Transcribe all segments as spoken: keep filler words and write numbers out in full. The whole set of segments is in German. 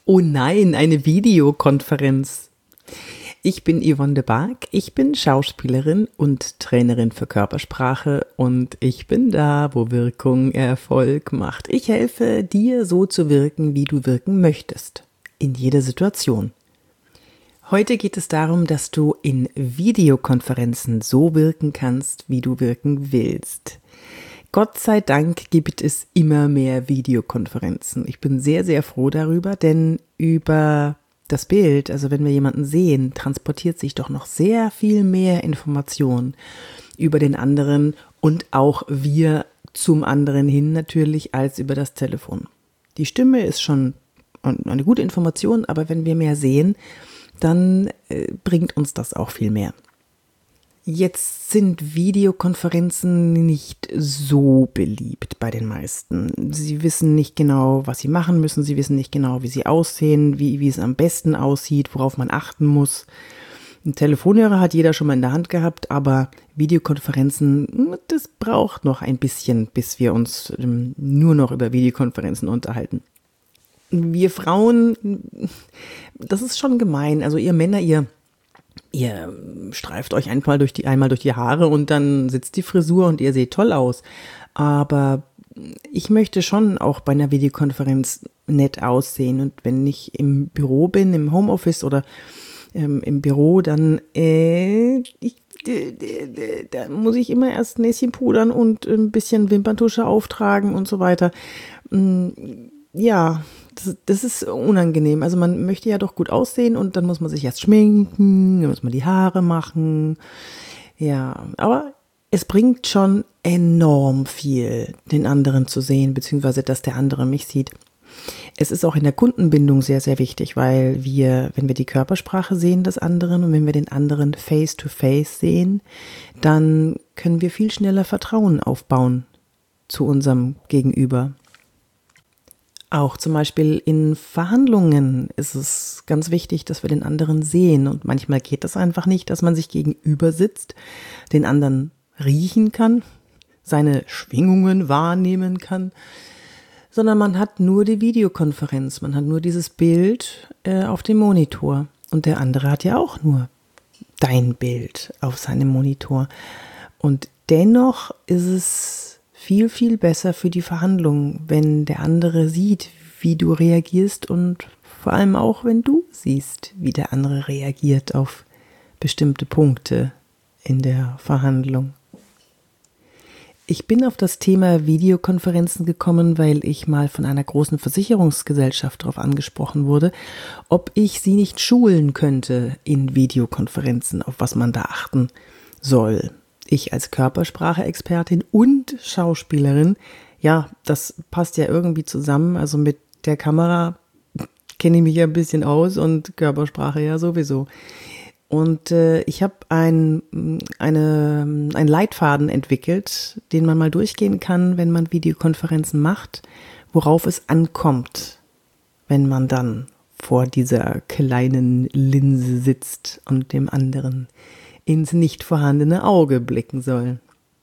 Oh nein, eine Videokonferenz. Ich bin Yvonne de Barg, ich bin Schauspielerin und Trainerin für Körpersprache und ich bin da, wo Wirkung Erfolg macht. Ich helfe dir, so zu wirken, wie du wirken möchtest, in jeder Situation. Heute geht es darum, dass du in Videokonferenzen so wirken kannst, wie du wirken willst. Gott sei Dank gibt es immer mehr Videokonferenzen. Ich bin sehr, sehr froh darüber, denn über das Bild, also wenn wir jemanden sehen, transportiert sich doch noch sehr viel mehr Information über den anderen und auch wir zum anderen hin natürlich als über das Telefon. Die Stimme ist schon eine gute Information, aber wenn wir mehr sehen, dann äh, bringt uns das auch viel mehr. Jetzt sind Videokonferenzen nicht so beliebt bei den meisten. Sie wissen nicht genau, was sie machen müssen. Sie wissen nicht genau, wie sie aussehen, wie, wie es am besten aussieht, worauf man achten muss. Ein Telefonhörer hat jeder schon mal in der Hand gehabt, aber Videokonferenzen, das braucht noch ein bisschen, bis wir uns ähm, nur noch über Videokonferenzen unterhalten. Wir Frauen, das ist schon gemein. Also ihr Männer, ihr Ihr streift euch einmal durch die, einmal durch die Haare und dann sitzt die Frisur und ihr seht toll aus. Aber ich möchte schon auch bei einer Videokonferenz nett aussehen. Und wenn ich im Büro bin, im Homeoffice oder ähm, im Büro, dann äh, ich, äh, da muss ich immer erst Näschen pudern und ein bisschen Wimperntusche auftragen und so weiter. Ja, das, das ist unangenehm. Also man möchte ja doch gut aussehen und dann muss man sich erst schminken, dann muss man die Haare machen. Ja, aber es bringt schon enorm viel, den anderen zu sehen, beziehungsweise dass der andere mich sieht. Es ist auch in der Kundenbindung sehr, sehr wichtig, weil wir, wenn wir die Körpersprache sehen des anderen und wenn wir den anderen face to face sehen, dann können wir viel schneller Vertrauen aufbauen zu unserem Gegenüber. Auch zum Beispiel in Verhandlungen ist es ganz wichtig, dass wir den anderen sehen. Und manchmal geht das einfach nicht, dass man sich gegenüber sitzt, den anderen riechen kann, seine Schwingungen wahrnehmen kann, sondern man hat nur die Videokonferenz, man hat nur dieses Bild äh, auf dem Monitor. Und der andere hat ja auch nur dein Bild auf seinem Monitor. Und dennoch ist es viel, viel besser für die Verhandlung, wenn der andere sieht, wie du reagierst und vor allem auch, wenn du siehst, wie der andere reagiert auf bestimmte Punkte in der Verhandlung. Ich bin auf das Thema Videokonferenzen gekommen, weil ich mal von einer großen Versicherungsgesellschaft darauf angesprochen wurde, ob ich sie nicht schulen könnte in Videokonferenzen, auf was man da achten soll. Ich als Körpersprache-Expertin und Schauspielerin, ja, das passt ja irgendwie zusammen. Also mit der Kamera kenne ich mich ja ein bisschen aus und Körpersprache ja sowieso. Und äh, ich habe ein, eine, einen Leitfaden entwickelt, den man mal durchgehen kann, wenn man Videokonferenzen macht, worauf es ankommt, wenn man dann vor dieser kleinen Linse sitzt und dem anderen ins nicht vorhandene Auge blicken soll.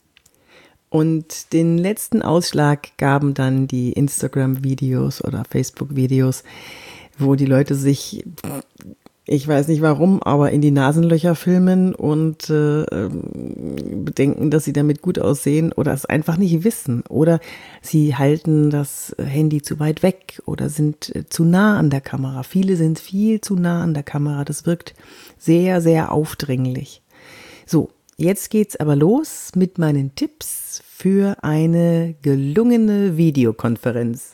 Und den letzten Ausschlag gaben dann die Instagram-Videos oder Facebook-Videos, wo die Leute sich, ich weiß nicht warum, aber in die Nasenlöcher filmen und äh, denken, dass sie damit gut aussehen oder es einfach nicht wissen. Oder sie halten das Handy zu weit weg oder sind äh, zu nah an der Kamera. Viele sind viel zu nah an der Kamera. Das wirkt sehr, sehr aufdringlich. So, jetzt geht's aber los mit meinen Tipps für eine gelungene Videokonferenz.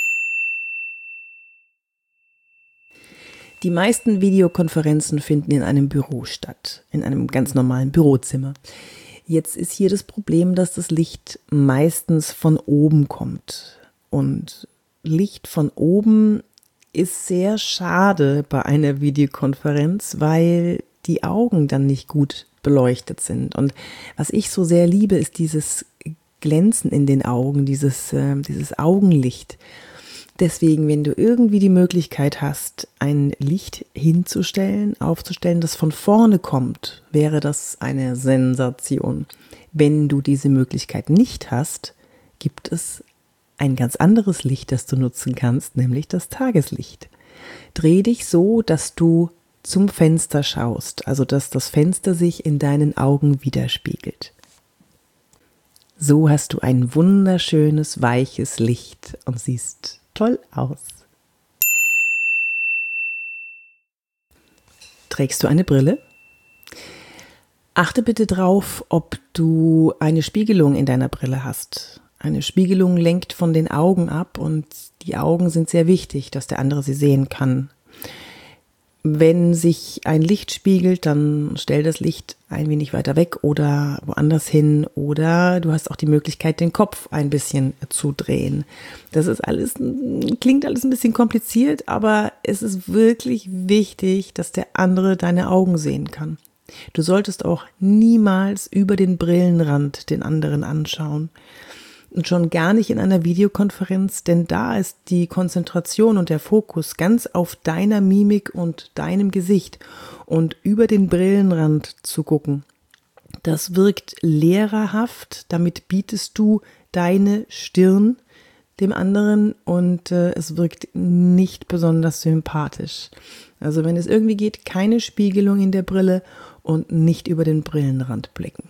Die meisten Videokonferenzen finden in einem Büro statt, in einem ganz normalen Bürozimmer. Jetzt ist hier das Problem, dass das Licht meistens von oben kommt. Und Licht von oben ist sehr schade bei einer Videokonferenz, weil die Augen dann nicht gut beleuchtet sind. Und was ich so sehr liebe, ist dieses Glänzen in den Augen, dieses, äh, dieses Augenlicht. Deswegen, wenn du irgendwie die Möglichkeit hast, ein Licht hinzustellen, aufzustellen, das von vorne kommt, wäre das eine Sensation. Wenn du diese Möglichkeit nicht hast, gibt es ein ganz anderes Licht, das du nutzen kannst, nämlich das Tageslicht. Dreh dich so, dass du zum Fenster schaust, also dass das Fenster sich in deinen Augen widerspiegelt. So hast du ein wunderschönes, weiches Licht und siehst toll aus. Trägst du eine Brille? Achte bitte drauf, ob du eine Spiegelung in deiner Brille hast. Eine Spiegelung lenkt von den Augen ab und die Augen sind sehr wichtig, dass der andere sie sehen kann. Wenn sich ein Licht spiegelt, dann stell das Licht ein wenig weiter weg oder woanders hin oder du hast auch die Möglichkeit, den Kopf ein bisschen zu drehen. Das ist alles, klingt alles ein bisschen kompliziert, aber es ist wirklich wichtig, dass der andere deine Augen sehen kann. Du solltest auch niemals über den Brillenrand den anderen anschauen. Und schon gar nicht in einer Videokonferenz, denn da ist die Konzentration und der Fokus ganz auf deiner Mimik und deinem Gesicht. Und über den Brillenrand zu gucken, das wirkt lehrerhaft, damit bietest du deine Stirn dem anderen und äh, es wirkt nicht besonders sympathisch. Also wenn es irgendwie geht, keine Spiegelung in der Brille und nicht über den Brillenrand blicken.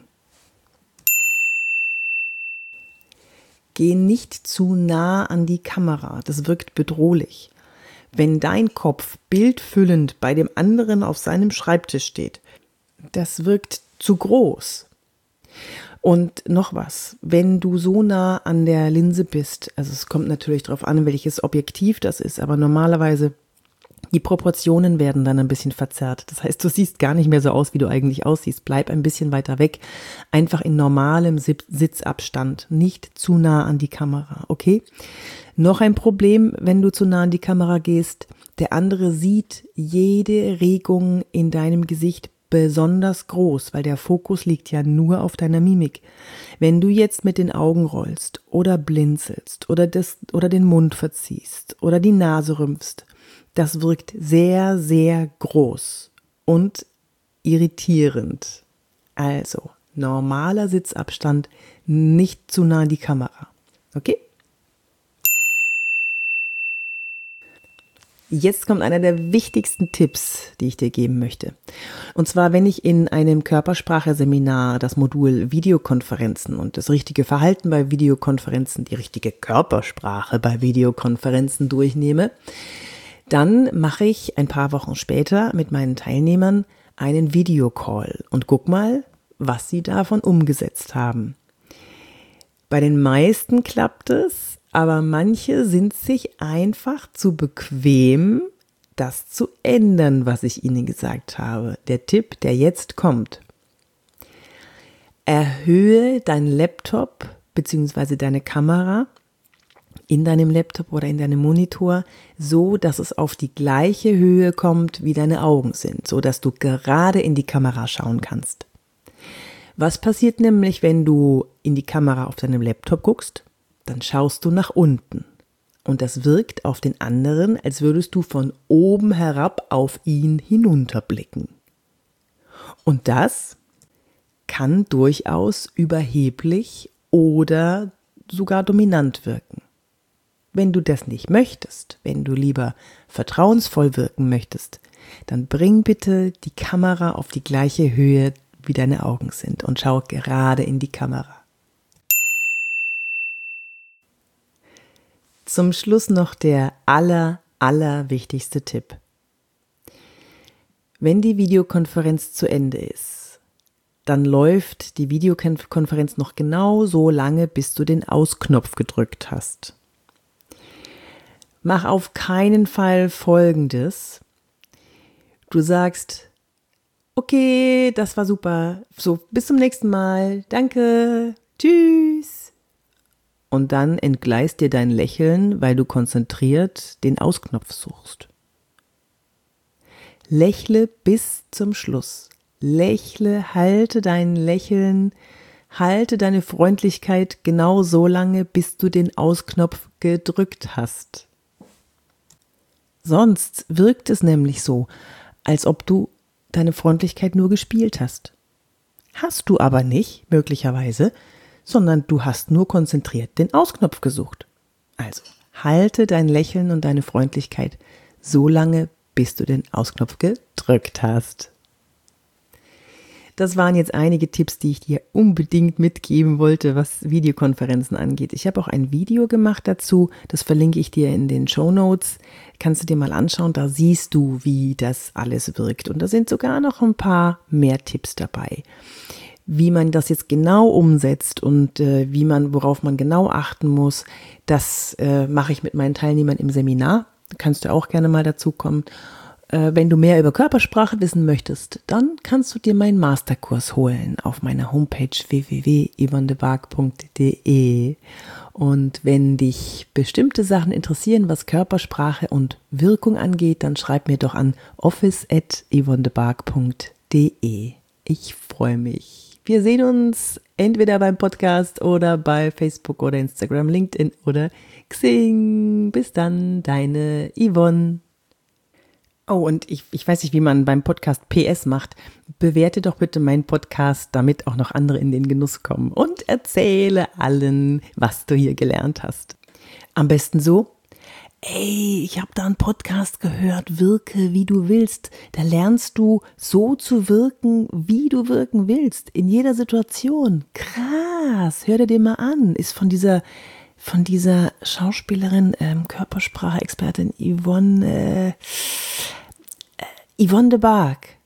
Geh nicht zu nah an die Kamera, das wirkt bedrohlich. Wenn dein Kopf bildfüllend bei dem anderen auf seinem Schreibtisch steht, das wirkt zu groß. Und noch was, wenn du so nah an der Linse bist, also es kommt natürlich darauf an, welches Objektiv das ist, aber normalerweise die Proportionen werden dann ein bisschen verzerrt. Das heißt, du siehst gar nicht mehr so aus, wie du eigentlich aussiehst. Bleib ein bisschen weiter weg, einfach in normalem Sitzabstand, nicht zu nah an die Kamera, okay? Noch ein Problem, wenn du zu nah an die Kamera gehst, der andere sieht jede Regung in deinem Gesicht besonders groß, weil der Fokus liegt ja nur auf deiner Mimik. Wenn du jetzt mit den Augen rollst oder blinzelst oder, das, oder den Mund verziehst oder die Nase rümpfst, das wirkt sehr, sehr groß und irritierend. Also, normaler Sitzabstand, nicht zu nah an die Kamera. Okay? Jetzt kommt einer der wichtigsten Tipps, die ich dir geben möchte. Und zwar, wenn ich in einem Körpersprache-Seminar das Modul Videokonferenzen und das richtige Verhalten bei Videokonferenzen, die richtige Körpersprache bei Videokonferenzen durchnehme, dann mache ich ein paar Wochen später mit meinen Teilnehmern einen Videocall und guck mal, was sie davon umgesetzt haben. Bei den meisten klappt es, aber manche sind sich einfach zu bequem, das zu ändern, was ich ihnen gesagt habe. Der Tipp, der jetzt kommt. Erhöhe deinen Laptop bzw. deine Kamera in deinem Laptop oder in deinem Monitor, so dass es auf die gleiche Höhe kommt, wie deine Augen sind, so dass du gerade in die Kamera schauen kannst. Was passiert nämlich, wenn du in die Kamera auf deinem Laptop guckst? Dann schaust du nach unten. Und das wirkt auf den anderen, als würdest du von oben herab auf ihn hinunterblicken. Und das kann durchaus überheblich oder sogar dominant wirken. Wenn du das nicht möchtest, wenn du lieber vertrauensvoll wirken möchtest, dann bring bitte die Kamera auf die gleiche Höhe, wie deine Augen sind und schau gerade in die Kamera. Zum Schluss noch der aller, aller wichtigste Tipp. Wenn die Videokonferenz zu Ende ist, dann läuft die Videokonferenz noch genau so lange, bis du den Ausknopf gedrückt hast. Mach auf keinen Fall Folgendes. Du sagst, okay, das war super, so bis zum nächsten Mal, danke, tschüss. Und dann entgleist dir dein Lächeln, weil du konzentriert den Ausknopf suchst. Lächle bis zum Schluss. Lächle, halte dein Lächeln, halte deine Freundlichkeit genau so lange, bis du den Ausknopf gedrückt hast. Sonst wirkt es nämlich so, als ob du deine Freundlichkeit nur gespielt hast. Hast du aber nicht, möglicherweise, sondern du hast nur konzentriert den Ausknopf gesucht. Also, halte dein Lächeln und deine Freundlichkeit so lange, bis du den Ausknopf gedrückt hast. Das waren jetzt einige Tipps, die ich dir unbedingt mitgeben wollte, was Videokonferenzen angeht. Ich habe auch ein Video gemacht dazu, das verlinke ich dir in den Shownotes. Kannst du dir mal anschauen, da siehst du, wie das alles wirkt. Und da sind sogar noch ein paar mehr Tipps dabei. Wie man das jetzt genau umsetzt und äh, wie man, worauf man genau achten muss, das äh, mache ich mit meinen Teilnehmern im Seminar. Da kannst du auch gerne mal dazu kommen. Wenn du mehr über Körpersprache wissen möchtest, dann kannst du dir meinen Masterkurs holen auf meiner Homepage w w w punkt yvonne de barg punkt d e. Und wenn dich bestimmte Sachen interessieren, was Körpersprache und Wirkung angeht, dann schreib mir doch an office at yvonne de barg punkt d e. Ich freue mich. Wir sehen uns entweder beim Podcast oder bei Facebook oder Instagram, LinkedIn oder Xing. Bis dann, deine Yvonne. Oh, und ich, ich weiß nicht, wie man beim Podcast P S macht. Bewerte doch bitte meinen Podcast, damit auch noch andere in den Genuss kommen. Und erzähle allen, was du hier gelernt hast. Am besten so: Ey, ich habe da einen Podcast gehört, wirke wie du willst. Da lernst du so zu wirken, wie du wirken willst. In jeder Situation. Krass, hör dir den mal an. Ist von dieser... von dieser Schauspielerin, ähm, Körpersprache-Expertin Yvonne, äh, äh, Yvonne de Barg.